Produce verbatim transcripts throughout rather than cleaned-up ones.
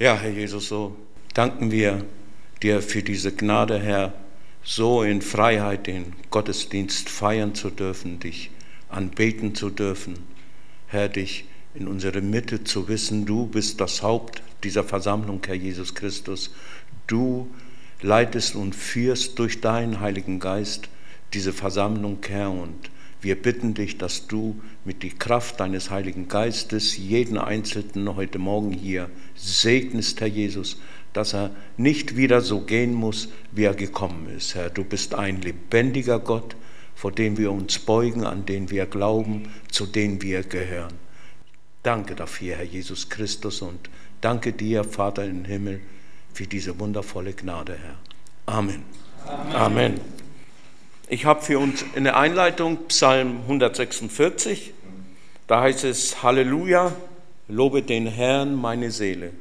Ja, Herr Jesus, so danken wir dir für diese Gnade, Herr, so in Freiheit den Gottesdienst feiern zu dürfen, dich anbeten zu dürfen. Herr, dich in unsere Mitte zu wissen, du bist das Haupt dieser Versammlung, Herr Jesus Christus. Du leitest und führst durch deinen Heiligen Geist diese Versammlung, Herr, und wir bitten dich, dass du mit der Kraft deines Heiligen Geistes jeden Einzelnen heute Morgen hier segnest, Herr Jesus, dass er nicht wieder so gehen muss, wie er gekommen ist. Herr, du bist ein lebendiger Gott, vor dem wir uns beugen, an den wir glauben, zu dem wir gehören. Danke dafür, Herr Jesus Christus, und danke dir, Vater im Himmel, für diese wundervolle Gnade, Herr. Amen. Amen. Amen. Ich habe für uns in der Einleitung Psalm hundertsechsundvierzig, da heißt es: Halleluja, lobe den Herrn meine Seele.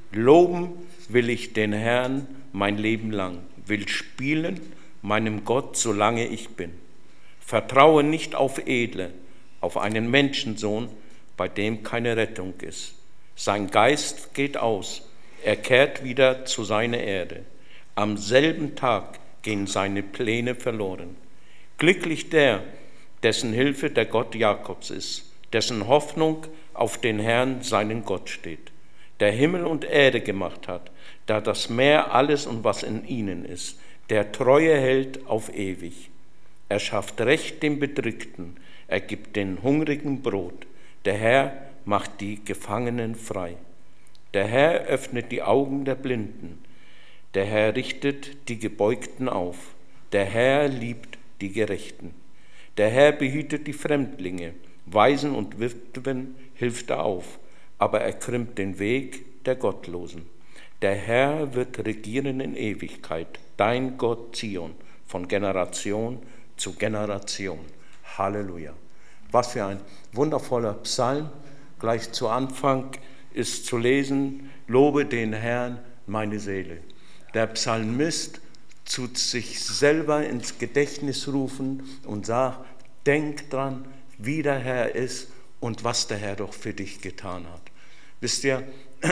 Loben will ich den Herrn mein Leben lang, will spielen meinem Gott, solange ich bin. Vertraue nicht auf Edle, auf einen Menschensohn, bei dem keine Rettung ist. Sein Geist geht aus, er kehrt wieder zu seiner Erde. Am selben Tag gehen seine Pläne verloren. Glücklich der, dessen Hilfe der Gott Jakobs ist, dessen Hoffnung auf den Herrn, seinen Gott steht, der Himmel und Erde gemacht hat, da das Meer alles und was in ihnen ist, der Treue hält auf ewig. Er schafft Recht dem Bedrückten, er gibt den Hungrigen Brot, der Herr macht die Gefangenen frei. Der Herr öffnet die Augen der Blinden, der Herr richtet die Gebeugten auf, der Herr liebt die Gerechten. Der Herr behütet die Fremdlinge, Waisen und Witwen hilft er auf, aber er krümmt den Weg der Gottlosen. Der Herr wird regieren in Ewigkeit, dein Gott Zion, von Generation zu Generation. Halleluja. Was für ein wundervoller Psalm. Gleich zu Anfang ist zu lesen: Lobe den Herrn meine Seele. Der Psalmist tut sich selber ins Gedächtnis rufen und sagt: Denk dran, wie der Herr ist und was der Herr doch für dich getan hat. Wisst ihr,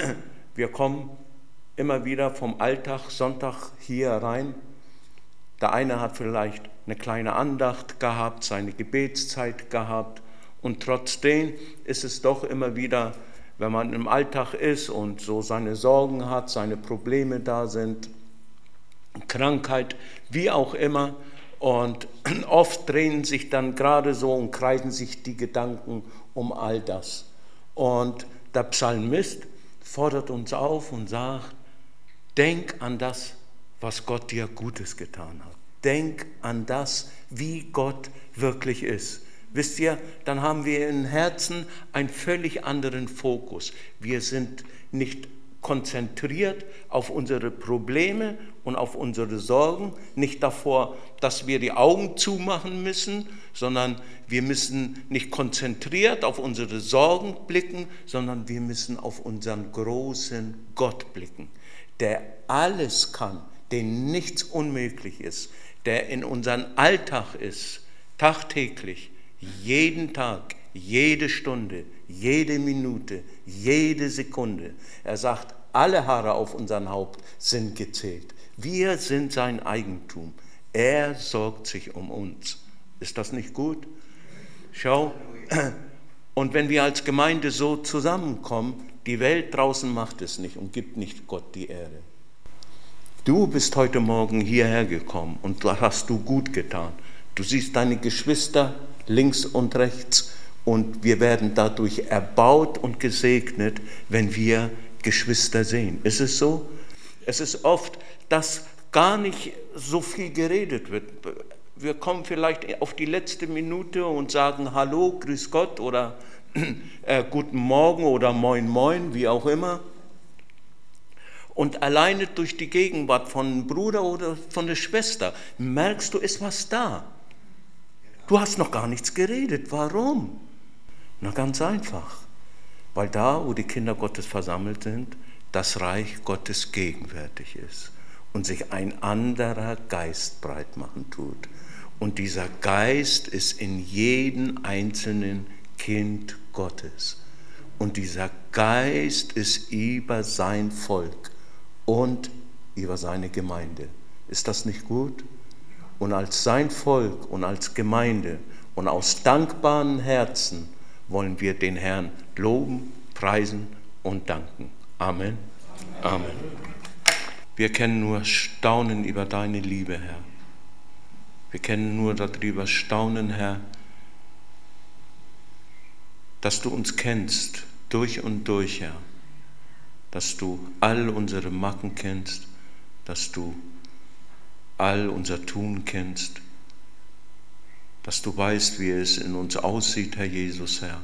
wir kommen immer wieder vom Alltag Sonntag hier rein. Der eine hat vielleicht eine kleine Andacht gehabt, seine Gebetszeit gehabt, und trotzdem ist es doch immer wieder, wenn man im Alltag ist und so seine Sorgen hat, seine Probleme da sind, Krankheit, wie auch immer, und oft drehen sich dann gerade so und kreisen sich die Gedanken um all das. Und der Psalmist fordert uns auf und sagt: Denk an das, was Gott dir Gutes getan hat. Denk an das, wie Gott wirklich ist. Wisst ihr, dann haben wir im Herzen einen völlig anderen Fokus. Wir sind nicht konzentriert auf unsere Probleme und auf unsere Sorgen, nicht davor, dass wir die Augen zumachen müssen, sondern wir müssen nicht konzentriert auf unsere Sorgen blicken, sondern wir müssen auf unseren großen Gott blicken, der alles kann, dem nichts unmöglich ist, der in unserem Alltag ist, tagtäglich, jeden Tag, jede Stunde, jede Minute, jede Sekunde. Er sagt, alle Haare auf unserem Haupt sind gezählt. Wir sind sein Eigentum. Er sorgt sich um uns. Ist das nicht gut? Schau, und wenn wir als Gemeinde so zusammenkommen, die Welt draußen macht es nicht und gibt nicht Gott die Ehre. Du bist heute Morgen hierher gekommen und das hast du gut getan. Du siehst deine Geschwister links und rechts und wir werden dadurch erbaut und gesegnet, wenn wir Geschwister sehen. Ist es so? Es ist oft, dass gar nicht so viel geredet wird. Wir kommen vielleicht auf die letzte Minute und sagen Hallo, Grüß Gott oder äh, Guten Morgen oder Moin Moin, wie auch immer. Und alleine durch die Gegenwart von einem Bruder oder von der Schwester merkst du, ist was da. Du hast noch gar nichts geredet. Warum? Na, ganz einfach. Weil da, wo die Kinder Gottes versammelt sind, das Reich Gottes gegenwärtig ist und sich ein anderer Geist breit machen tut. Und dieser Geist ist in jedem einzelnen Kind Gottes. Und dieser Geist ist über sein Volk und über seine Gemeinde. Ist das nicht gut? Und als sein Volk und als Gemeinde und aus dankbaren Herzen wollen wir den Herrn loben, preisen und danken. Amen. Amen. Wir können nur staunen über deine Liebe, Herr. Wir können nur darüber staunen, Herr, dass du uns kennst, durch und durch, Herr. Dass du all unsere Macken kennst, dass du all unser Tun kennst, dass du weißt, wie es in uns aussieht, Herr Jesus, Herr.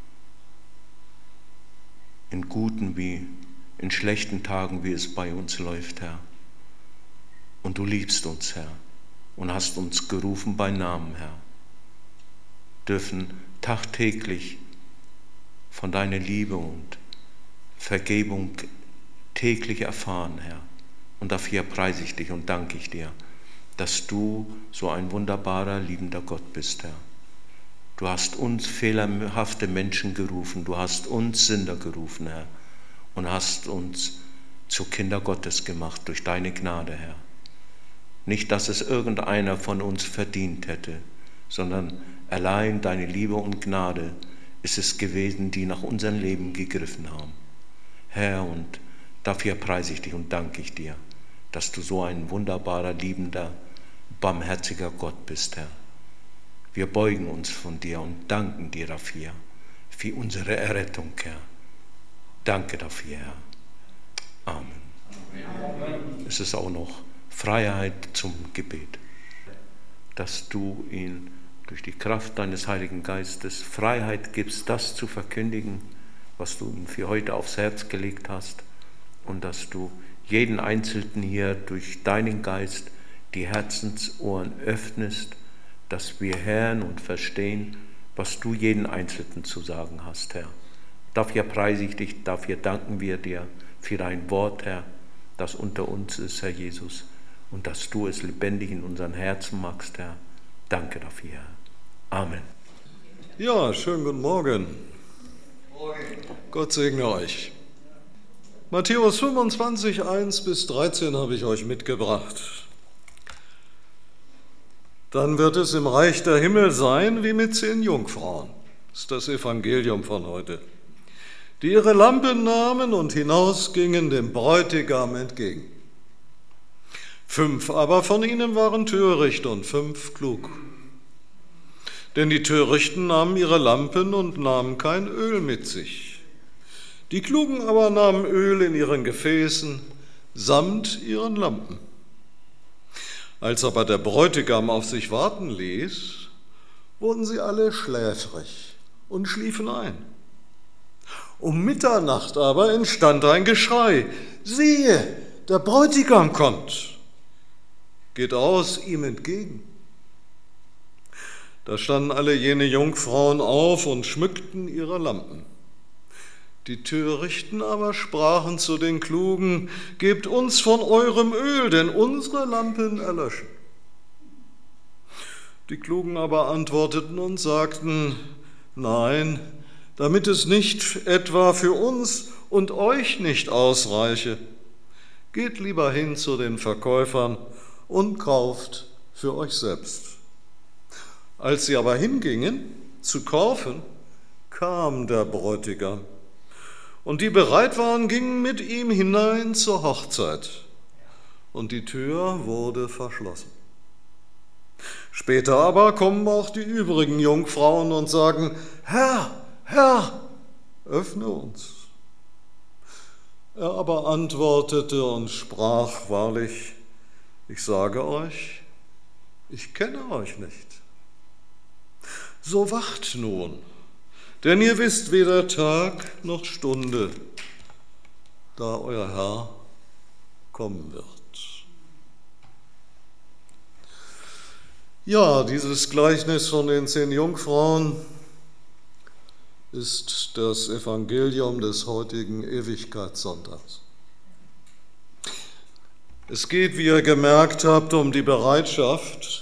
In guten wie in schlechten Tagen, wie es bei uns läuft, Herr. Und du liebst uns, Herr, und hast uns gerufen bei Namen, Herr. Dürfen tagtäglich von deiner Liebe und Vergebung täglich erfahren, Herr. Und dafür preise ich dich und danke ich dir, dass du so ein wunderbarer, liebender Gott bist, Herr. Du hast uns fehlerhafte Menschen gerufen, du hast uns Sünder gerufen, Herr, und hast uns zu Kinder Gottes gemacht durch deine Gnade, Herr. Nicht, dass es irgendeiner von uns verdient hätte, sondern allein deine Liebe und Gnade ist es gewesen, die nach unserem Leben gegriffen haben. Herr, und dafür preise ich dich und danke ich dir, dass du so ein wunderbarer, liebender, barmherziger Gott bist, Herr. Wir beugen uns von dir und danken dir dafür, für unsere Errettung, Herr. Danke dafür, Herr. Amen. Amen. Es ist auch noch Freiheit zum Gebet, dass du ihn durch die Kraft deines Heiligen Geistes Freiheit gibst, das zu verkündigen, was du ihm für heute aufs Herz gelegt hast, und dass du jeden Einzelnen hier durch deinen Geist die Herzensohren öffnest, dass wir hören und verstehen, was du jeden Einzelnen zu sagen hast, Herr. Dafür preise ich dich, dafür danken wir dir für dein Wort, Herr, das unter uns ist, Herr Jesus, und dass du es lebendig in unseren Herzen machst, Herr. Danke dafür, Herr. Amen. Ja, schönen guten Morgen. Morgen. Gott segne euch. Matthäus fünfundzwanzig, eins bis dreizehn habe ich euch mitgebracht. Dann wird es im Reich der Himmel sein wie mit zehn Jungfrauen. Das ist das Evangelium von heute. Die ihre Lampen nahmen und hinausgingen dem Bräutigam entgegen. Fünf aber von ihnen waren töricht und fünf klug. Denn die Törichten nahmen ihre Lampen und nahmen kein Öl mit sich. Die Klugen aber nahmen Öl in ihren Gefäßen samt ihren Lampen. Als aber der Bräutigam auf sich warten ließ, wurden sie alle schläfrig und schliefen ein. Um Mitternacht aber entstand ein Geschrei: Siehe, der Bräutigam kommt! Geht aus ihm entgegen. Da standen alle jene Jungfrauen auf und schmückten ihre Lampen. Die Törichten aber sprachen zu den Klugen: Gebt uns von eurem Öl, denn unsere Lampen erlöschen. Die Klugen aber antworteten und sagten: Nein, damit es nicht etwa für uns und euch nicht ausreiche, geht lieber hin zu den Verkäufern und kauft für euch selbst. Als sie aber hingingen, zu kaufen, kam der Bräutigam. Und die bereit waren, gingen mit ihm hinein zur Hochzeit. Und die Tür wurde verschlossen. Später aber kommen auch die übrigen Jungfrauen und sagen: Herr, Herr, öffne uns. Er aber antwortete und sprach: Wahrlich, ich sage euch, ich kenne euch nicht. So wacht nun, denn ihr wisst weder Tag noch Stunde, da euer Herr kommen wird. Ja, dieses Gleichnis von den zehn Jungfrauen ist das Evangelium des heutigen Ewigkeitssonntags. Es geht, wie ihr gemerkt habt, um die Bereitschaft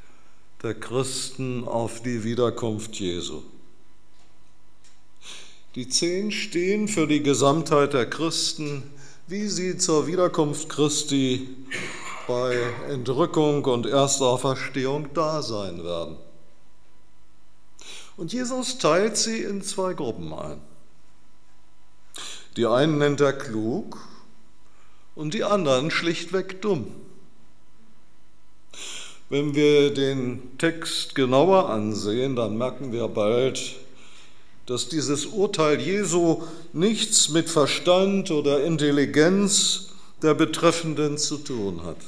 der Christen auf die Wiederkunft Jesu. Die zehn stehen für die Gesamtheit der Christen, wie sie zur Wiederkunft Christi bei Entrückung und Erstauferstehung da sein werden. Und Jesus teilt sie in zwei Gruppen ein. Die einen nennt er klug und die anderen schlichtweg dumm. Wenn wir den Text genauer ansehen, dann merken wir bald, dass dieses Urteil Jesu nichts mit Verstand oder Intelligenz der Betreffenden zu tun hat.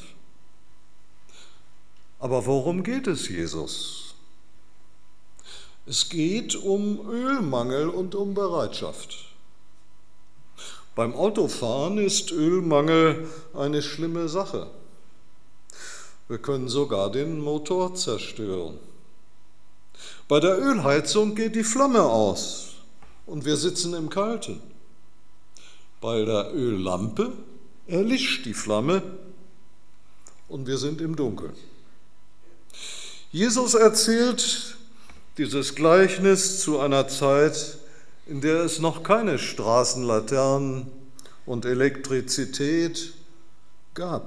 Aber worum geht es Jesus? Es geht um Ölmangel und um Bereitschaft. Beim Autofahren ist Ölmangel eine schlimme Sache. Wir können sogar den Motor zerstören. Bei der Ölheizung geht die Flamme aus und wir sitzen im Kalten. Bei der Öllampe erlischt die Flamme und wir sind im Dunkeln. Jesus erzählt dieses Gleichnis zu einer Zeit, in der es noch keine Straßenlaternen und Elektrizität gab.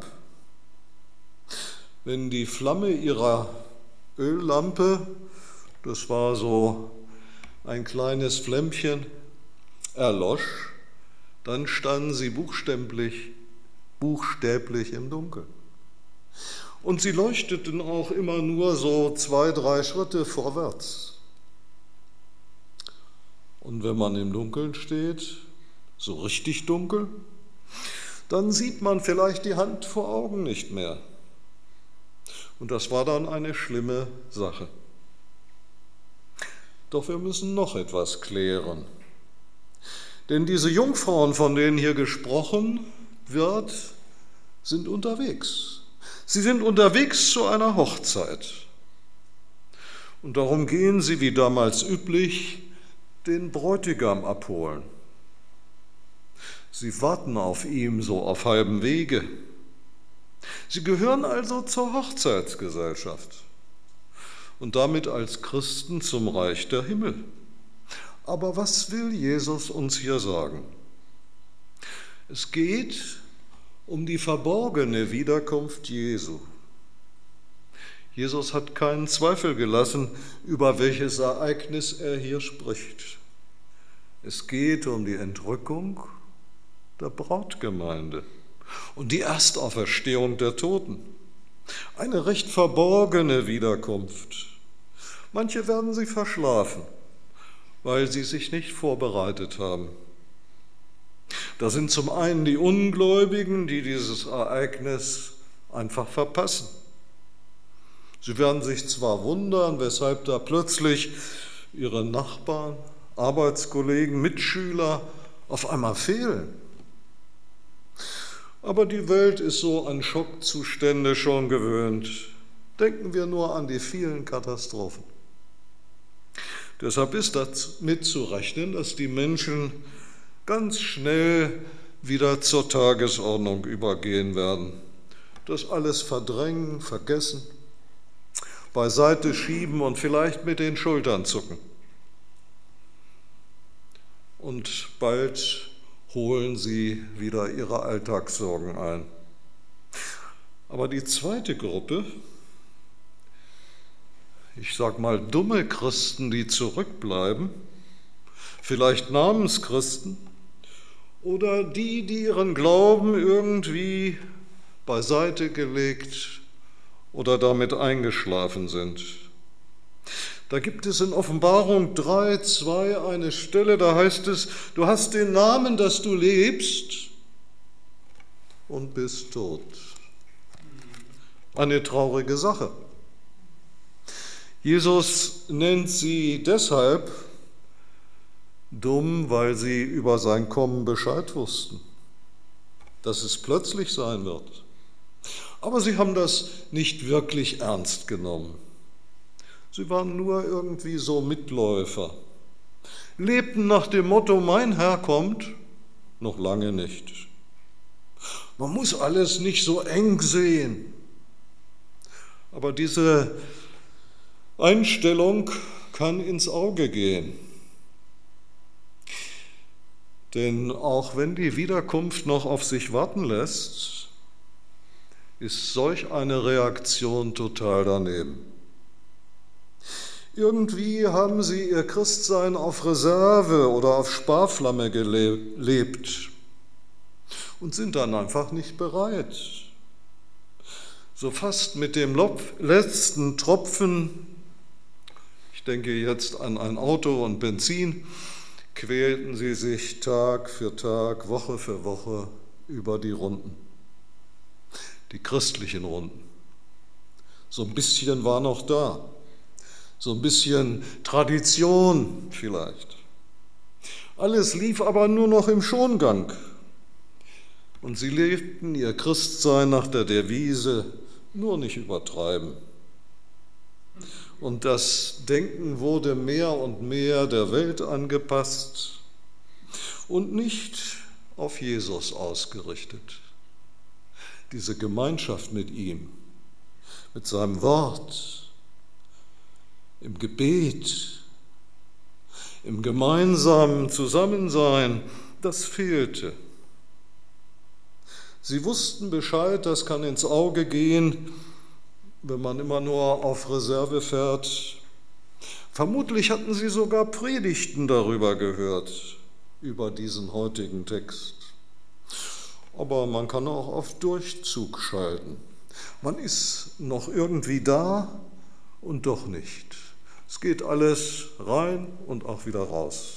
Wenn die Flamme ihrer Öllampe, das war so ein kleines Flämmchen, erlosch, dann standen sie buchstäblich, buchstäblich im Dunkeln. Und sie leuchteten auch immer nur so zwei, drei Schritte vorwärts. Und wenn man im Dunkeln steht, so richtig dunkel, dann sieht man vielleicht die Hand vor Augen nicht mehr. Und das war dann eine schlimme Sache. Doch wir müssen noch etwas klären. Denn diese Jungfrauen, von denen hier gesprochen wird, sind unterwegs. Sie sind unterwegs zu einer Hochzeit. Und darum gehen sie, wie damals üblich, den Bräutigam abholen. Sie warten auf ihm so auf halbem Wege. Sie gehören also zur Hochzeitsgesellschaft und damit als Christen zum Reich der Himmel. Aber was will Jesus uns hier sagen? Es geht um die verborgene Wiederkunft Jesu. Jesus hat keinen Zweifel gelassen, über welches Ereignis er hier spricht. Es geht um die Entrückung der Brautgemeinde und die Erstauferstehung der Toten. Eine recht verborgene Wiederkunft. Manche werden sie verschlafen, weil sie sich nicht vorbereitet haben. Da sind zum einen die Ungläubigen, die dieses Ereignis einfach verpassen. Sie werden sich zwar wundern, weshalb da plötzlich ihre Nachbarn, Arbeitskollegen, Mitschüler auf einmal fehlen. Aber die Welt ist so an Schockzustände schon gewöhnt. Denken wir nur an die vielen Katastrophen. Deshalb ist damit zu rechnen, dass die Menschen ganz schnell wieder zur Tagesordnung übergehen werden. Das alles verdrängen, vergessen, beiseite schieben und vielleicht mit den Schultern zucken. Und bald holen sie wieder ihre Alltagssorgen ein. Aber die zweite Gruppe, ich sag mal dumme Christen, die zurückbleiben, vielleicht Namenschristen oder die, die ihren Glauben irgendwie beiseite gelegt oder damit eingeschlafen sind. Da gibt es in Offenbarung drei, zwei eine Stelle, da heißt es, du hast den Namen, dass du lebst und bist tot. Eine traurige Sache. Jesus nennt sie deshalb dumm, weil sie über sein Kommen Bescheid wussten, dass es plötzlich sein wird. Aber sie haben das nicht wirklich ernst genommen. Sie waren nur irgendwie so Mitläufer, lebten nach dem Motto, mein Herr kommt, noch lange nicht. Man muss alles nicht so eng sehen. Aber diese Einstellung kann ins Auge gehen. Denn auch wenn die Wiederkunft noch auf sich warten lässt, ist solch eine Reaktion total daneben. Irgendwie haben sie ihr Christsein auf Reserve oder auf Sparflamme gelebt und sind dann einfach nicht bereit. So fast mit dem letzten Tropfen, ich denke jetzt an ein Auto und Benzin, quälten sie sich Tag für Tag, Woche für Woche über die Runden, die christlichen Runden. So ein bisschen war noch da, so ein bisschen Tradition vielleicht. Alles lief aber nur noch im Schongang. Und sie lebten ihr Christsein nach der Devise, nur nicht übertreiben. Und das Denken wurde mehr und mehr der Welt angepasst und nicht auf Jesus ausgerichtet. Diese Gemeinschaft mit ihm, mit seinem Wort, im Gebet, im gemeinsamen Zusammensein, das fehlte. Sie wussten Bescheid, das kann ins Auge gehen, wenn man immer nur auf Reserve fährt. Vermutlich hatten sie sogar Predigten darüber gehört, über diesen heutigen Text. Aber man kann auch auf Durchzug schalten. Man ist noch irgendwie da und doch nicht. Es geht alles rein und auch wieder raus.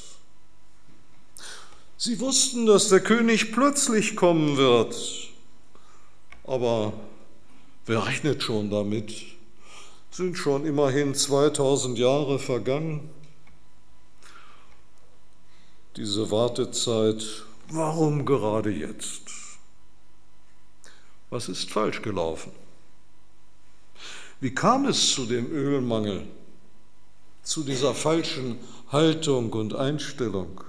Sie wussten, dass der König plötzlich kommen wird, aber wer rechnet schon damit? Es sind schon immerhin zweitausend Jahre vergangen. Diese Wartezeit, warum gerade jetzt? Was ist falsch gelaufen? Wie kam es zu dem Ölmangel, zu dieser falschen Haltung und Einstellung?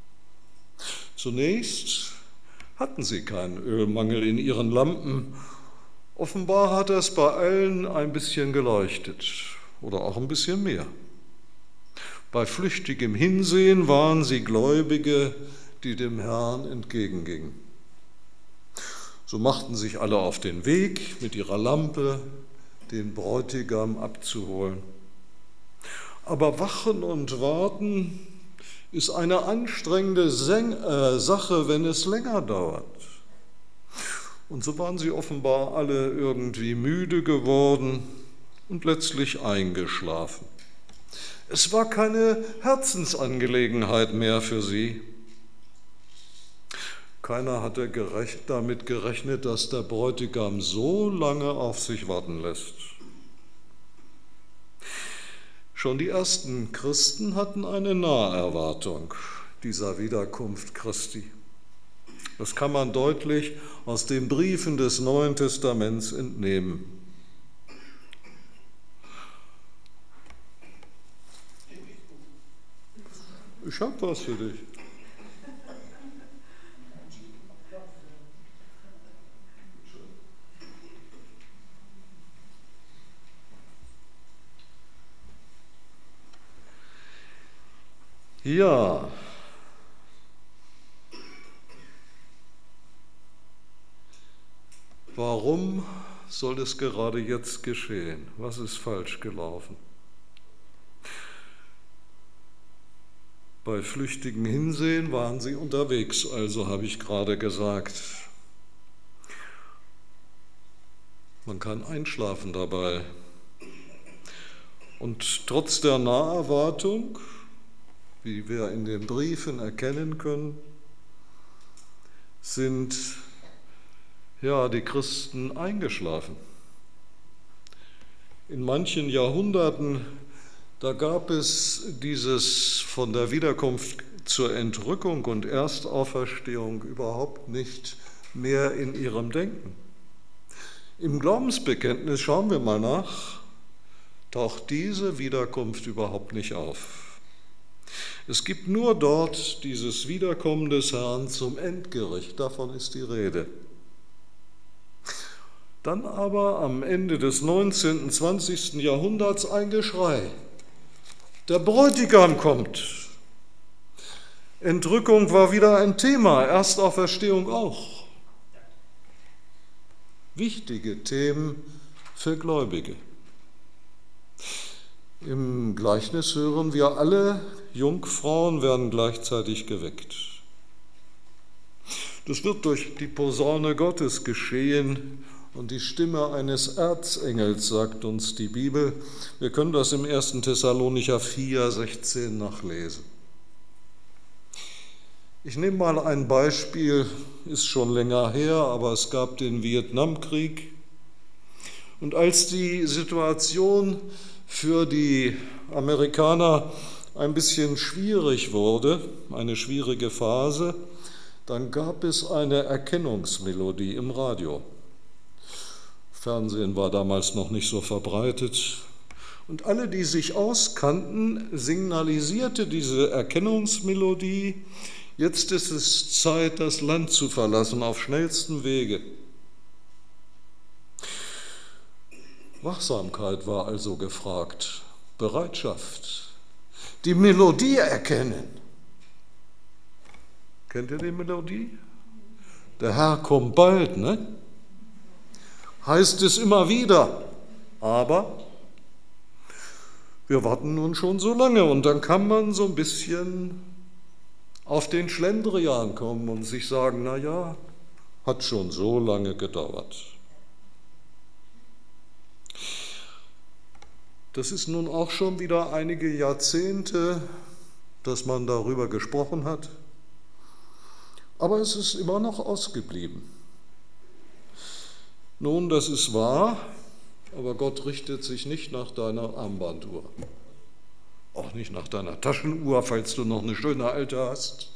Zunächst hatten sie keinen Ölmangel in ihren Lampen. Offenbar hat es bei allen ein bisschen geleuchtet oder auch ein bisschen mehr. Bei flüchtigem Hinsehen waren sie Gläubige, die dem Herrn entgegengingen. So machten sich alle auf den Weg mit ihrer Lampe, den Bräutigam abzuholen. Aber Wachen und Warten ist eine anstrengende Sache, wenn es länger dauert. Und so waren sie offenbar alle irgendwie müde geworden und letztlich eingeschlafen. Es war keine Herzensangelegenheit mehr für sie. Keiner hatte gerecht, damit gerechnet, dass der Bräutigam so lange auf sich warten lässt. Schon die ersten Christen hatten eine Naherwartung dieser Wiederkunft Christi. Das kann man deutlich aus den Briefen des Neuen Testaments entnehmen. Ich habe was für dich. Ja, warum soll es gerade jetzt geschehen? Was ist falsch gelaufen? Bei flüchtigem Hinsehen waren sie unterwegs, also habe ich gerade gesagt. Man kann einschlafen dabei. Und trotz der Naherwartung, wie wir in den Briefen erkennen können, sind ja die Christen eingeschlafen. In manchen Jahrhunderten, da gab es dieses von der Wiederkunft zur Entrückung und Erstauferstehung überhaupt nicht mehr in ihrem Denken. Im Glaubensbekenntnis, schauen wir mal nach, taucht diese Wiederkunft überhaupt nicht auf. Es gibt nur dort dieses Wiederkommen des Herrn zum Endgericht, davon ist die Rede. Dann aber am Ende des neunzehnten, zwanzigsten Jahrhunderts ein Geschrei. Der Bräutigam kommt. Entrückung war wieder ein Thema, Erstauferstehung auch. Wichtige Themen für Gläubige. Im Gleichnis hören wir, alle Jungfrauen werden gleichzeitig geweckt. Das wird durch die Posaune Gottes geschehen und die Stimme eines Erzengels, sagt uns die Bibel. Wir können das im ersten Thessalonicher vier, sechzehn nachlesen. Ich nehme mal ein Beispiel, ist schon länger her, aber es gab den Vietnamkrieg. Und als die Situation für die Amerikaner ein bisschen schwierig wurde, eine schwierige Phase, dann gab es eine Erkennungsmelodie im Radio. Fernsehen war damals noch nicht so verbreitet. Und alle, die sich auskannten, signalisierte diese Erkennungsmelodie: Jetzt ist es Zeit, das Land zu verlassen, auf schnellstem Wege. Wachsamkeit war also gefragt, Bereitschaft, die Melodie erkennen. Kennt ihr die Melodie? Der Herr kommt bald, ne? Heißt es immer wieder. Aber wir warten nun schon so lange und dann kann man so ein bisschen auf den Schlendrian kommen und sich sagen, na ja, hat schon so lange gedauert. Das ist nun auch schon wieder einige Jahrzehnte, dass man darüber gesprochen hat, aber es ist immer noch ausgeblieben. Nun, das ist wahr, aber Gott richtet sich nicht nach deiner Armbanduhr. Auch nicht nach deiner Taschenuhr, falls du noch eine schöne alte hast.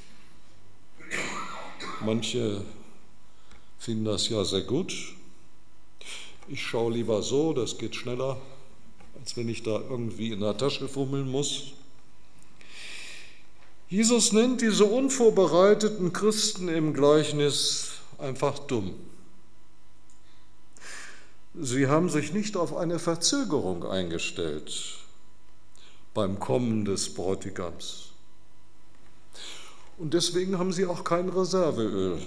Manche finden das ja sehr gut. Ich schaue lieber so, das geht schneller, als wenn ich da irgendwie in der Tasche fummeln muss. Jesus nennt diese unvorbereiteten Christen im Gleichnis einfach dumm. Sie haben sich nicht auf eine Verzögerung eingestellt beim Kommen des Bräutigams. Und deswegen haben sie auch kein Reserveöl.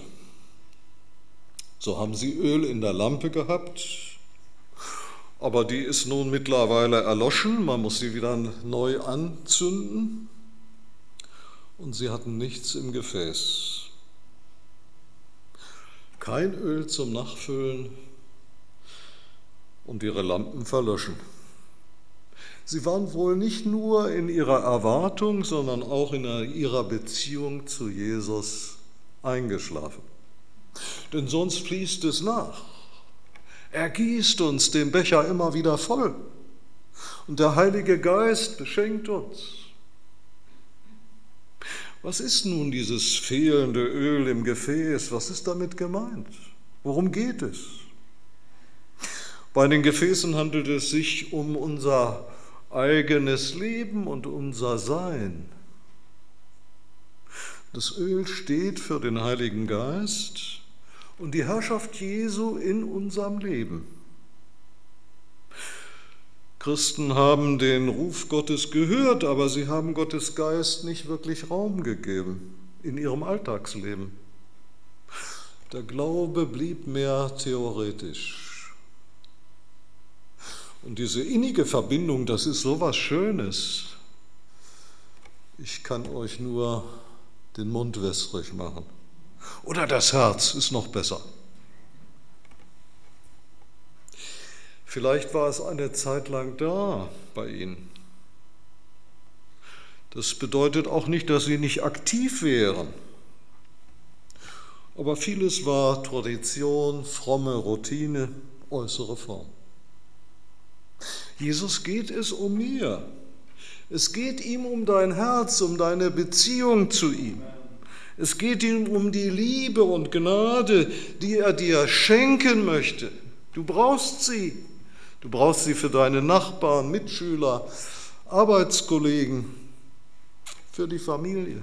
So haben sie Öl in der Lampe gehabt, aber die ist nun mittlerweile erloschen, man muss sie wieder neu anzünden und sie hatten nichts im Gefäß. Kein Öl zum Nachfüllen und ihre Lampen verlöschen. Sie waren wohl nicht nur in ihrer Erwartung, sondern auch in ihrer Beziehung zu Jesus eingeschlafen. Denn sonst fließt es nach. Er gießt uns den Becher immer wieder voll. Und der Heilige Geist beschenkt uns. Was ist nun dieses fehlende Öl im Gefäß? Was ist damit gemeint? Worum geht es? Bei den Gefäßen handelt es sich um unser eigenes Leben und unser Sein. Das Öl steht für den Heiligen Geist und die Herrschaft Jesu in unserem Leben. Christen haben den Ruf Gottes gehört, aber sie haben Gottes Geist nicht wirklich Raum gegeben in ihrem Alltagsleben. Der Glaube blieb mehr theoretisch. Und diese innige Verbindung, das ist so was Schönes. Ich kann euch nur den Mund wässrig machen. Oder das Herz ist noch besser. Vielleicht war es eine Zeit lang da bei ihnen. Das bedeutet auch nicht, dass sie nicht aktiv wären. Aber vieles war Tradition, fromme Routine, äußere Form. Jesus geht es um mir. Es geht ihm um dein Herz, um deine Beziehung zu ihm. Es geht ihm um die Liebe und Gnade, die er dir schenken möchte. Du brauchst sie. Du brauchst sie für deine Nachbarn, Mitschüler, Arbeitskollegen, für die Familie.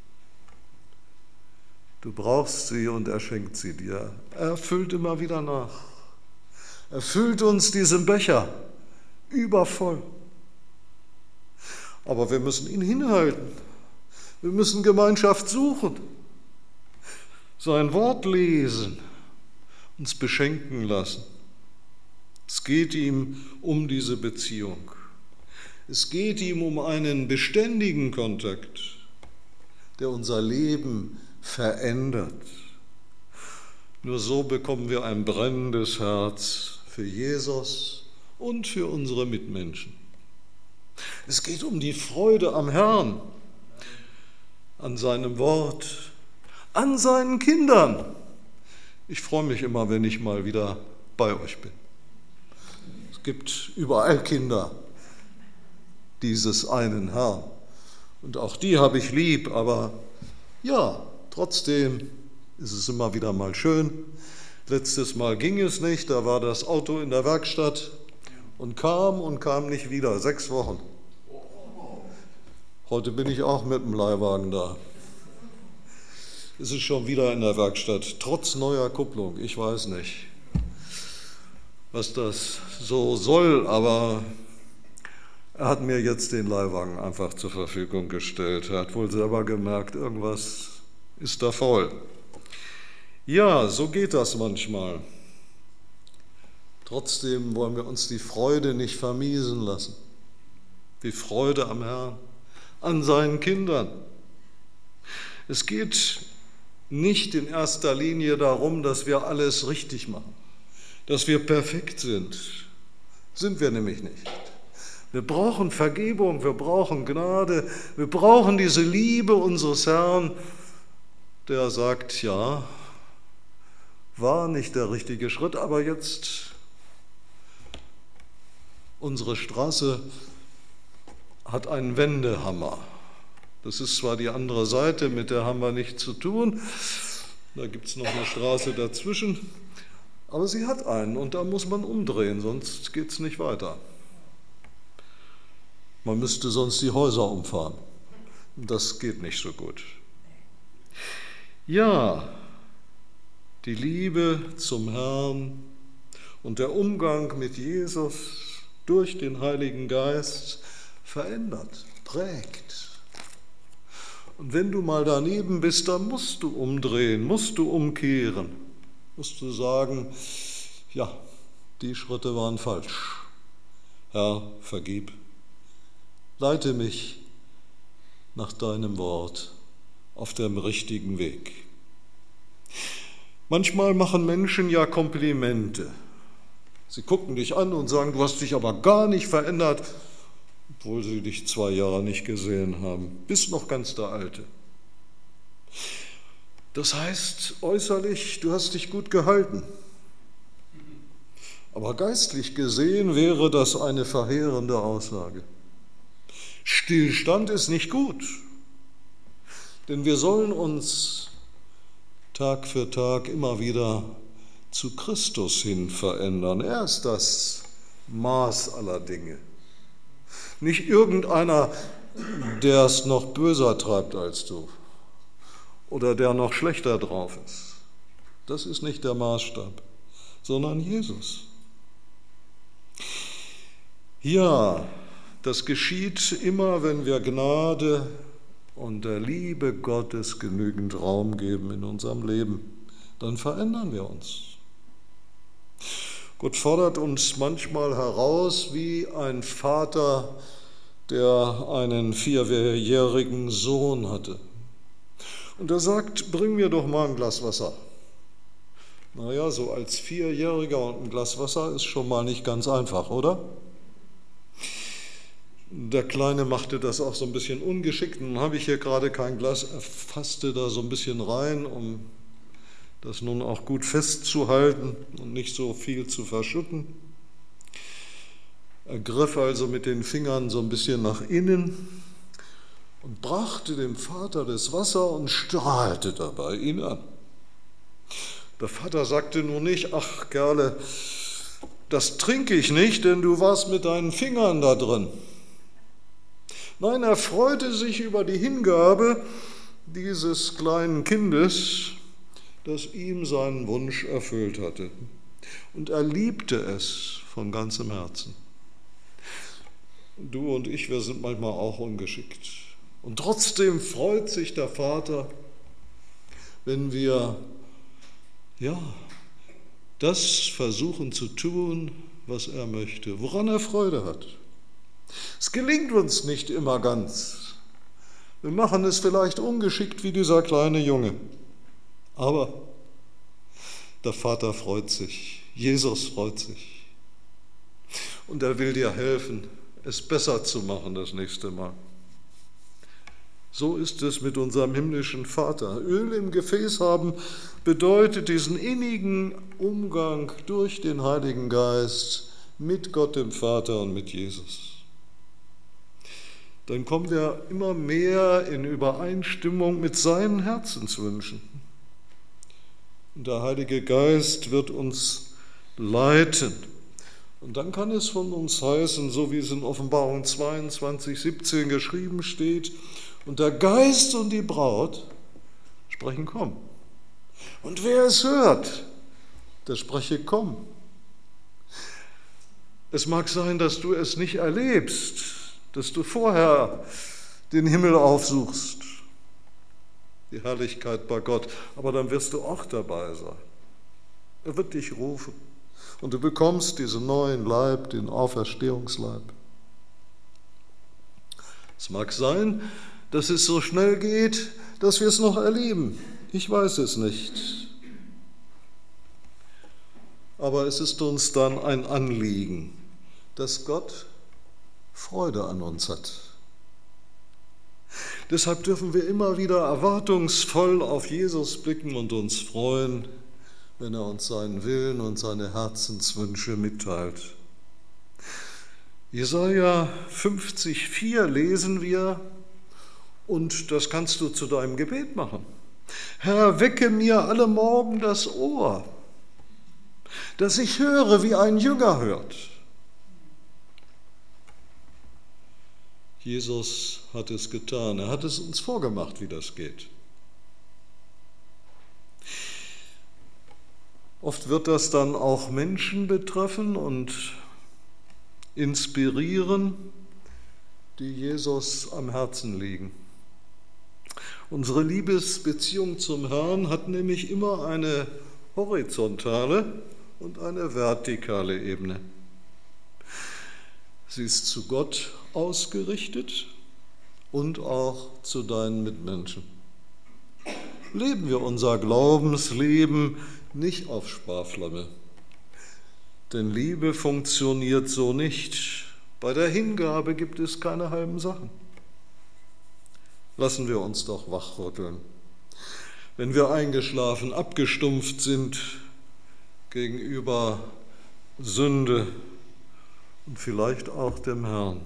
Du brauchst sie und er schenkt sie dir. Er füllt immer wieder nach. Er füllt uns diesen Becher übervoll. Aber wir müssen ihn hinhalten. Wir müssen Gemeinschaft suchen, sein Wort lesen, uns beschenken lassen. Es geht ihm um diese Beziehung. Es geht ihm um einen beständigen Kontakt, der unser Leben verändert. Nur so bekommen wir ein brennendes Herz für Jesus und für unsere Mitmenschen. Es geht um die Freude am Herrn, an seinem Wort, an seinen Kindern. Ich freue mich immer, wenn ich mal wieder bei euch bin. Es gibt überall Kinder dieses einen Herrn. Und auch die habe ich lieb, aber ja, trotzdem ist es immer wieder mal schön. Letztes Mal ging es nicht, da war das Auto in der Werkstatt und kam und kam nicht wieder, sechs Wochen. Heute bin ich auch mit dem Leihwagen da. Es ist schon wieder in der Werkstatt, trotz neuer Kupplung. Ich weiß nicht, was das so soll, aber er hat mir jetzt den Leihwagen einfach zur Verfügung gestellt. Er hat wohl selber gemerkt, irgendwas ist da faul. Ja, so geht das manchmal. Trotzdem wollen wir uns die Freude nicht vermiesen lassen. Die Freude am Herrn, an seinen Kindern. Es geht nicht in erster Linie darum, dass wir alles richtig machen, dass wir perfekt sind. Sind wir nämlich nicht. Wir brauchen Vergebung, wir brauchen Gnade, wir brauchen diese Liebe unseres Herrn, der sagt, ja, war nicht der richtige Schritt, aber jetzt unsere Straße hat einen Wendehammer. Das ist zwar die andere Seite, mit der haben wir nichts zu tun, da gibt es noch eine Straße dazwischen, aber sie hat einen und da muss man umdrehen, sonst geht es nicht weiter. Man müsste sonst die Häuser umfahren. Das geht nicht so gut. Ja, die Liebe zum Herrn und der Umgang mit Jesus durch den Heiligen Geist verändert, prägt. Und wenn du mal daneben bist, dann musst du umdrehen, musst du umkehren, musst du sagen, ja, die Schritte waren falsch. Herr, vergib. Leite mich nach deinem Wort auf dem richtigen Weg. Manchmal machen Menschen ja Komplimente. Sie gucken dich an und sagen, du hast dich aber gar nicht verändert, obwohl sie dich zwei Jahre nicht gesehen haben. Bist noch ganz der Alte. Das heißt äußerlich, du hast dich gut gehalten. Aber geistlich gesehen wäre das eine verheerende Aussage. Stillstand ist nicht gut, denn wir sollen uns Tag für Tag immer wieder zu Christus hin verändern. Er ist das Maß aller Dinge. Nicht irgendeiner, der es noch böser treibt als du oder der noch schlechter drauf ist. Das ist nicht der Maßstab, sondern Jesus. Ja, das geschieht immer, wenn wir Gnade und der Liebe Gottes genügend Raum geben in unserem Leben. Dann verändern wir uns. Gott fordert uns manchmal heraus wie ein Vater, der einen vierjährigen Sohn hatte. Und er sagt, bring mir doch mal ein Glas Wasser. Naja, so als Vierjähriger und ein Glas Wasser ist schon mal nicht ganz einfach, oder? Der Kleine machte das auch so ein bisschen ungeschickt. Nun habe ich hier gerade kein Glas, er fasste da so ein bisschen rein, um das nun auch gut festzuhalten und nicht so viel zu verschütten. Er griff also mit den Fingern so ein bisschen nach innen und brachte dem Vater das Wasser und strahlte dabei ihn an. Der Vater sagte nun nicht, ach Kerle, das trinke ich nicht, denn du warst mit deinen Fingern da drin. Nein, er freute sich über die Hingabe dieses kleinen Kindes, das ihm seinen Wunsch erfüllt hatte. Und er liebte es von ganzem Herzen. Du und ich, wir sind manchmal auch ungeschickt. Und trotzdem freut sich der Vater, wenn wir ja, das versuchen zu tun, was er möchte, woran er Freude hat. Es gelingt uns nicht immer ganz. Wir machen es vielleicht ungeschickt wie dieser kleine Junge. Aber der Vater freut sich, Jesus freut sich. Und er will dir helfen, es besser zu machen das nächste Mal. So ist es mit unserem himmlischen Vater. Öl im Gefäß haben bedeutet diesen innigen Umgang durch den Heiligen Geist mit Gott dem Vater und mit Jesus. Dann kommen wir immer mehr in Übereinstimmung mit seinen Herzenswünschen. Und der Heilige Geist wird uns leiten. Und dann kann es von uns heißen, so wie es in Offenbarung zweiundzwanzig, siebzehn geschrieben steht, und der Geist und die Braut sprechen, komm. Und wer es hört, der spreche, komm. Es mag sein, dass du es nicht erlebst, dass du vorher den Himmel aufsuchst, die Herrlichkeit bei Gott, aber dann wirst du auch dabei sein. Er wird dich rufen und du bekommst diesen neuen Leib, den Auferstehungsleib. Es mag sein, dass es so schnell geht, dass wir es noch erleben. Ich weiß es nicht. Aber es ist uns dann ein Anliegen, dass Gott Freude an uns hat. Deshalb dürfen wir immer wieder erwartungsvoll auf Jesus blicken und uns freuen, wenn er uns seinen Willen und seine Herzenswünsche mitteilt. Jesaja fünfzig, vier lesen wir, und das kannst du zu deinem Gebet machen. Herr, wecke mir alle Morgen das Ohr, dass ich höre, wie ein Jünger hört. Jesus hat es getan, er hat es uns vorgemacht, wie das geht. Oft wird das dann auch Menschen betreffen und inspirieren, die Jesus am Herzen liegen. Unsere Liebesbeziehung zum Herrn hat nämlich immer eine horizontale und eine vertikale Ebene. Sie ist zu Gott ausgerichtet und auch zu deinen Mitmenschen. Leben wir unser Glaubensleben nicht auf Sparflamme, denn Liebe funktioniert so nicht. Bei der Hingabe gibt es keine halben Sachen. Lassen wir uns doch wachrütteln, wenn wir eingeschlafen, abgestumpft sind gegenüber Sünde und vielleicht auch dem Herrn.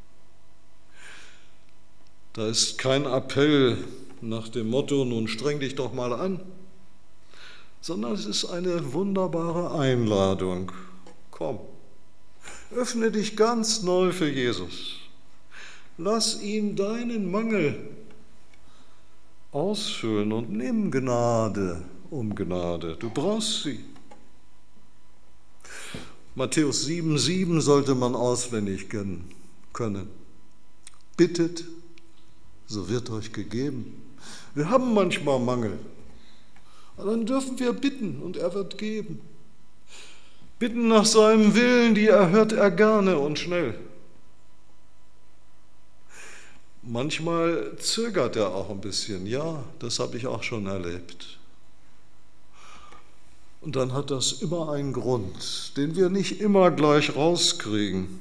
Da ist kein Appell nach dem Motto, nun streng dich doch mal an, sondern es ist eine wunderbare Einladung. Komm, öffne dich ganz neu für Jesus. Lass ihn deinen Mangel ausfüllen und nimm Gnade um Gnade. Du brauchst sie. Matthäus sieben, sieben sollte man auswendig können. Bittet, so wird euch gegeben. Wir haben manchmal Mangel. Aber dann dürfen wir bitten und er wird geben. Bitten nach seinem Willen, die erhört er gerne und schnell. Manchmal zögert er auch ein bisschen. Ja, das habe ich auch schon erlebt. Und dann hat das immer einen Grund, den wir nicht immer gleich rauskriegen.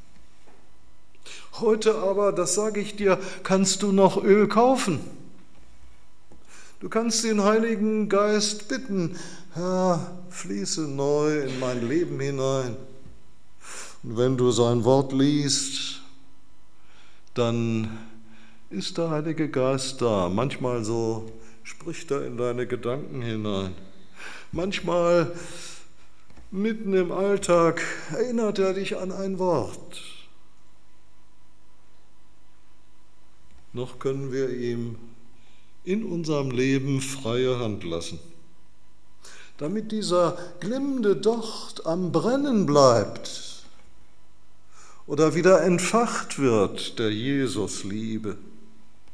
Heute aber, das sage ich dir, kannst du noch Öl kaufen. Du kannst den Heiligen Geist bitten, Herr, fließe neu in mein Leben hinein. Und wenn du sein Wort liest, dann ist der Heilige Geist da. Manchmal so spricht er in deine Gedanken hinein. Manchmal mitten im Alltag erinnert er dich an ein Wort. Noch können wir ihm in unserem Leben freie Hand lassen, damit dieser glimmende Docht am Brennen bleibt oder wieder entfacht wird der Jesus-Liebe.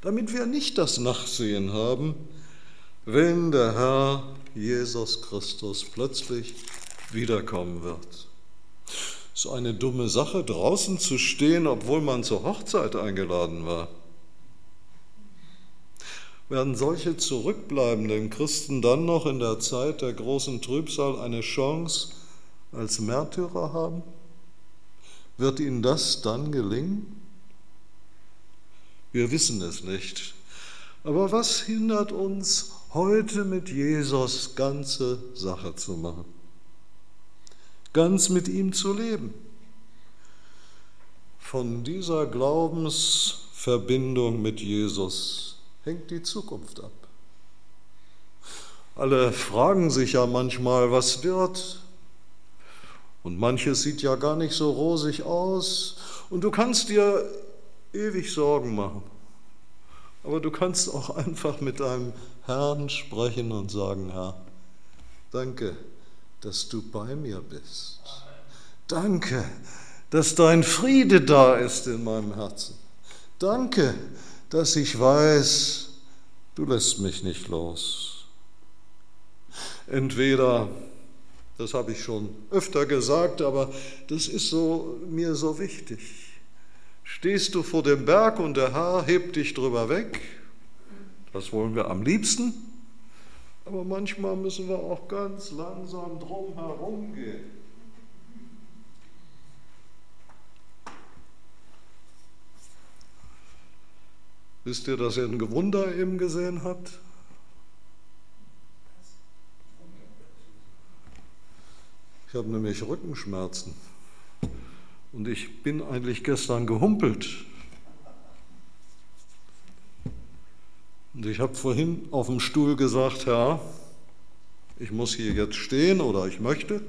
damit wir nicht das Nachsehen haben, wenn der Herr Jesus Christus plötzlich wiederkommen wird. Es ist eine dumme Sache, draußen zu stehen, obwohl man zur Hochzeit eingeladen war. Werden solche zurückbleibenden Christen dann noch in der Zeit der großen Trübsal eine Chance als Märtyrer haben? Wird ihnen das dann gelingen? Wir wissen es nicht. Aber was hindert uns, heute mit Jesus ganze Sache zu machen? Ganz mit ihm zu leben? Von dieser Glaubensverbindung mit Jesus hängt die Zukunft ab. Alle fragen sich ja manchmal, was wird? Und manches sieht ja gar nicht so rosig aus. Und du kannst dir ewig Sorgen machen. Aber du kannst auch einfach mit deinem Herrn sprechen und sagen, Herr, danke, dass du bei mir bist. Danke, dass dein Friede da ist in meinem Herzen. Danke, dass ich weiß, du lässt mich nicht los. Entweder, das habe ich schon öfter gesagt, aber das ist so, mir so wichtig. Stehst du vor dem Berg und der Herr hebt dich drüber weg? Das wollen wir am liebsten. Aber manchmal müssen wir auch ganz langsam drum herum gehen. Wisst ihr, dass ihr ein Wunder eben gesehen habt? Ich habe nämlich Rückenschmerzen und ich bin eigentlich gestern gehumpelt. Und ich habe vorhin auf dem Stuhl gesagt, Herr, ich muss hier jetzt stehen oder ich möchte.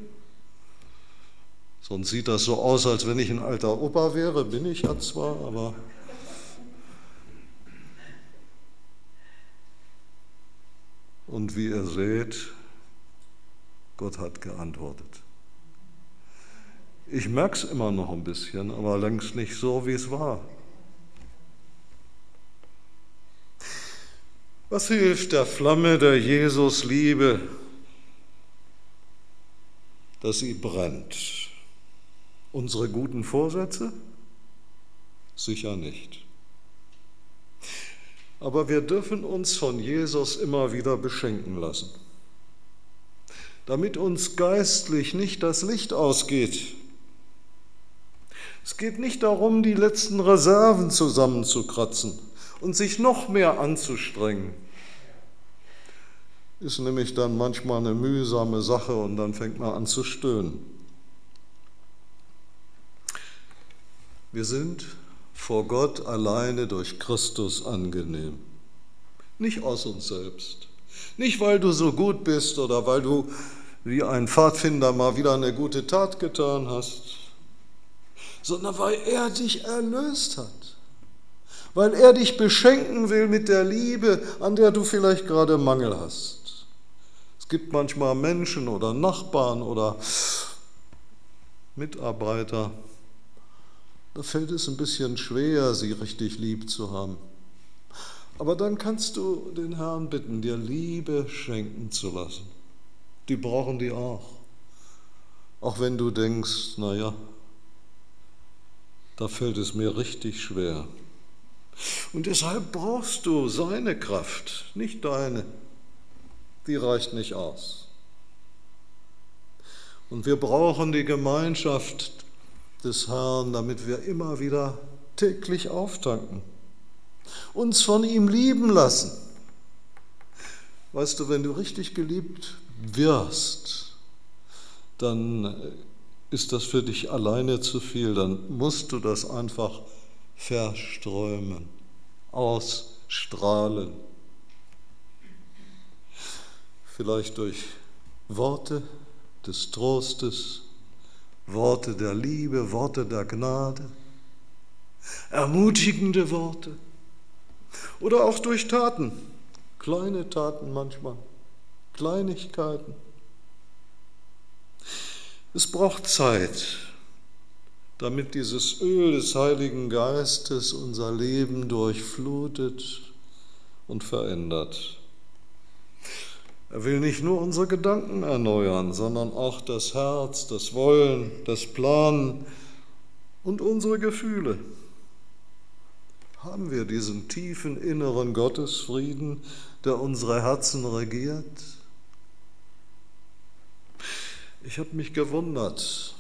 Sonst sieht das so aus, als wenn ich ein alter Opa wäre, bin ich ja zwar, aber... Und wie ihr seht, Gott hat geantwortet. Ich merke es immer noch ein bisschen, aber längst nicht so, wie es war. Was hilft der Flamme der Jesus-Liebe, dass sie brennt? Unsere guten Vorsätze? Sicher nicht. Aber wir dürfen uns von Jesus immer wieder beschenken lassen, damit uns geistlich nicht das Licht ausgeht. Es geht nicht darum, die letzten Reserven zusammenzukratzen und sich noch mehr anzustrengen. Ist nämlich dann manchmal eine mühsame Sache und dann fängt man an zu stöhnen. Wir sind vor Gott alleine durch Christus angenehm. Nicht aus uns selbst. Nicht, weil du so gut bist oder weil du wie ein Pfadfinder mal wieder eine gute Tat getan hast, sondern weil er dich erlöst hat. Weil er dich beschenken will mit der Liebe, an der du vielleicht gerade Mangel hast. Es gibt manchmal Menschen oder Nachbarn oder Mitarbeiter, da fällt es ein bisschen schwer, sie richtig lieb zu haben. Aber dann kannst du den Herrn bitten, dir Liebe schenken zu lassen. Die brauchen die auch. Auch wenn du denkst, naja, da fällt es mir richtig schwer. Und deshalb brauchst du seine Kraft, nicht deine. Die reicht nicht aus. Und wir brauchen die Gemeinschaft des Herrn, damit wir immer wieder täglich auftanken, uns von ihm lieben lassen. Weißt du, wenn du richtig geliebt wirst, dann ist das für dich alleine zu viel, dann musst du das einfach verströmen, ausstrahlen. Vielleicht durch Worte des Trostes, Worte der Liebe, Worte der Gnade, ermutigende Worte oder auch durch Taten, kleine Taten manchmal, Kleinigkeiten. Es braucht Zeit, damit dieses Öl des Heiligen Geistes unser Leben durchflutet und verändert. Er will nicht nur unsere Gedanken erneuern, sondern auch das Herz, das Wollen, das Planen und unsere Gefühle. Haben wir diesen tiefen inneren Gottesfrieden, der unsere Herzen regiert? Ich habe mich gewundert.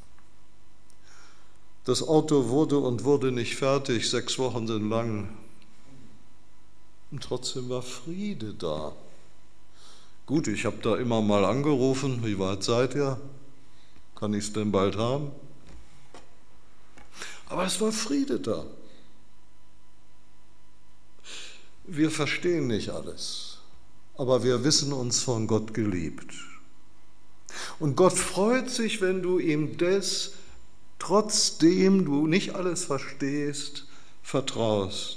Das Auto wurde und wurde nicht fertig, sechs Wochen sind lang. Und trotzdem war Friede da. Gut, ich habe da immer mal angerufen, wie weit seid ihr? Kann ich es denn bald haben? Aber es war Friede da. Wir verstehen nicht alles, aber wir wissen uns von Gott geliebt. Und Gott freut sich, wenn du ihm das, trotzdem du nicht alles verstehst, vertraust.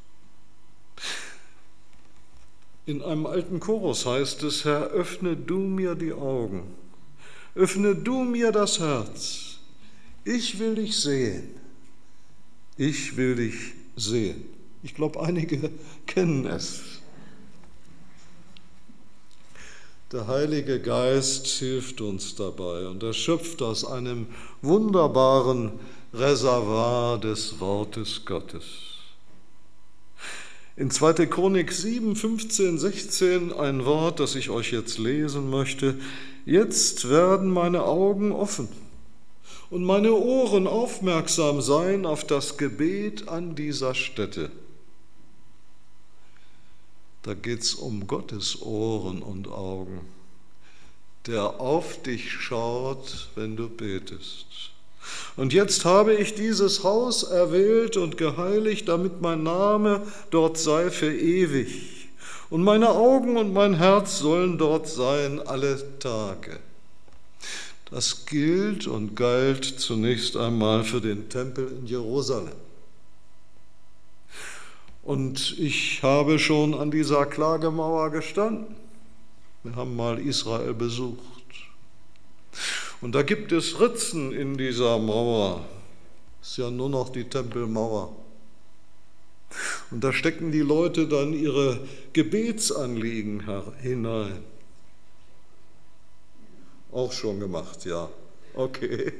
In einem alten Chorus heißt es: Herr, öffne du mir die Augen, öffne du mir das Herz. Ich will dich sehen, ich will dich sehen. Ich glaube, einige kennen es. Der Heilige Geist hilft uns dabei und er schöpft aus einem wunderbaren Reservoir des Wortes Gottes. In zweiter Chronik sieben, fünfzehn, sechzehn ein Wort, das ich euch jetzt lesen möchte. Jetzt werden meine Augen offen und meine Ohren aufmerksam sein auf das Gebet an dieser Stätte. Da geht es um Gottes Ohren und Augen, der auf dich schaut, wenn du betest. Und jetzt habe ich dieses Haus erwählt und geheiligt, damit mein Name dort sei für ewig. Und meine Augen und mein Herz sollen dort sein alle Tage. Das gilt und galt zunächst einmal für den Tempel in Jerusalem. Und ich habe schon an dieser Klagemauer gestanden. Wir haben mal Israel besucht. Und da gibt es Ritzen in dieser Mauer. Das ist ja nur noch die Tempelmauer. Und da stecken die Leute dann ihre Gebetsanliegen hinein. Auch schon gemacht, ja. Okay.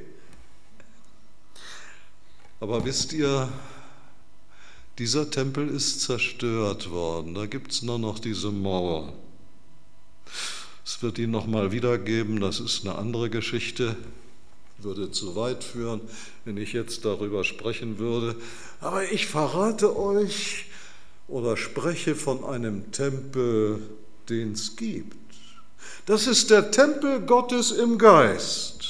Aber wisst ihr, dieser Tempel ist zerstört worden. Da gibt es nur noch diese Mauer. Es wird ihn nochmal wiedergeben, das ist eine andere Geschichte. Würde zu weit führen, wenn ich jetzt darüber sprechen würde. Aber ich verrate euch oder spreche von einem Tempel, den es gibt. Das ist der Tempel Gottes im Geist.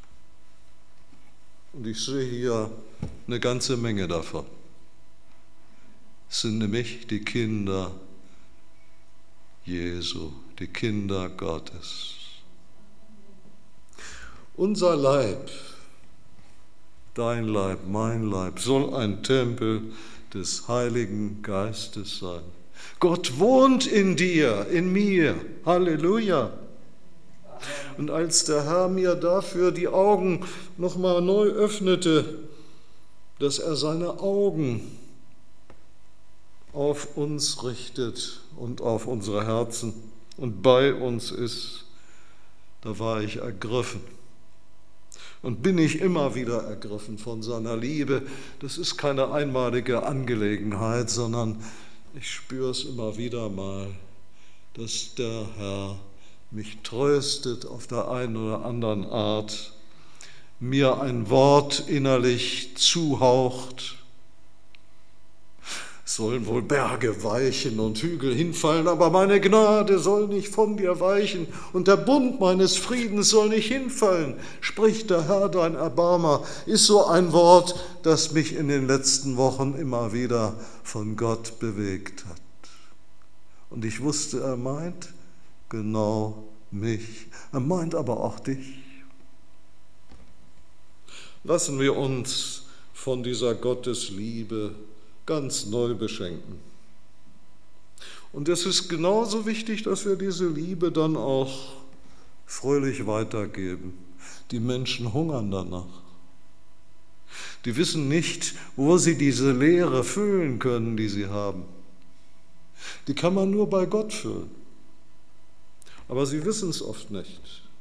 Und ich sehe hier eine ganze Menge davon. Es sind nämlich die Kinder Jesu, die Kinder Gottes. Unser Leib, dein Leib, mein Leib, soll ein Tempel des Heiligen Geistes sein. Gott wohnt in dir, in mir. Halleluja. Und als der Herr mir dafür die Augen nochmal neu öffnete, dass er seine Augen auf uns richtet und auf unsere Herzen und bei uns ist, da war ich ergriffen. Und bin ich immer wieder ergriffen von seiner Liebe. Das ist keine einmalige Angelegenheit, sondern ich spüre es immer wieder mal, dass der Herr mich tröstet auf der einen oder anderen Art, mir ein Wort innerlich zuhaucht. Es sollen wohl Berge weichen und Hügel hinfallen, aber meine Gnade soll nicht von dir weichen und der Bund meines Friedens soll nicht hinfallen, spricht der Herr, dein Erbarmer, ist so ein Wort, das mich in den letzten Wochen immer wieder von Gott bewegt hat. Und ich wusste, er meint genau mich, er meint aber auch dich. Lassen wir uns von dieser Gottesliebe ganz neu beschenken. Und es ist genauso wichtig, dass wir diese Liebe dann auch fröhlich weitergeben. Die Menschen hungern danach. Die wissen nicht, wo sie diese Leere füllen können, die sie haben. Die kann man nur bei Gott füllen. Aber sie wissen es oft nicht.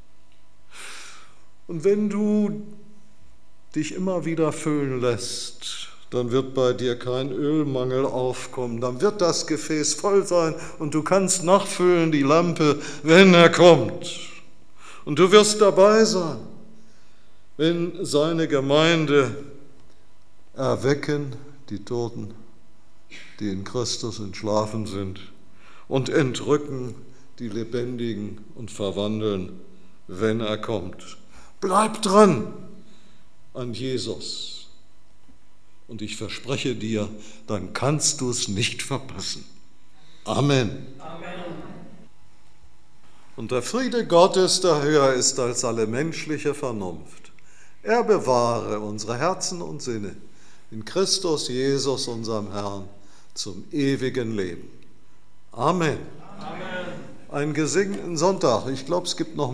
Und wenn du dich immer wieder füllen lässt, dann wird bei dir kein Ölmangel aufkommen. Dann wird das Gefäß voll sein und du kannst nachfüllen die Lampe, wenn er kommt. Und du wirst dabei sein, wenn seine Gemeinde erwecken, die Toten, die in Christus entschlafen sind, und entrücken die Lebendigen und verwandeln, wenn er kommt. Bleib dran an Jesus. Und ich verspreche dir, dann kannst du es nicht verpassen. Amen. Amen. Und der Friede Gottes, der höher ist als alle menschliche Vernunft, er bewahre unsere Herzen und Sinne in Christus Jesus, unserem Herrn, zum ewigen Leben. Amen. Amen. Einen gesegneten Sonntag. Ich glaube, es gibt noch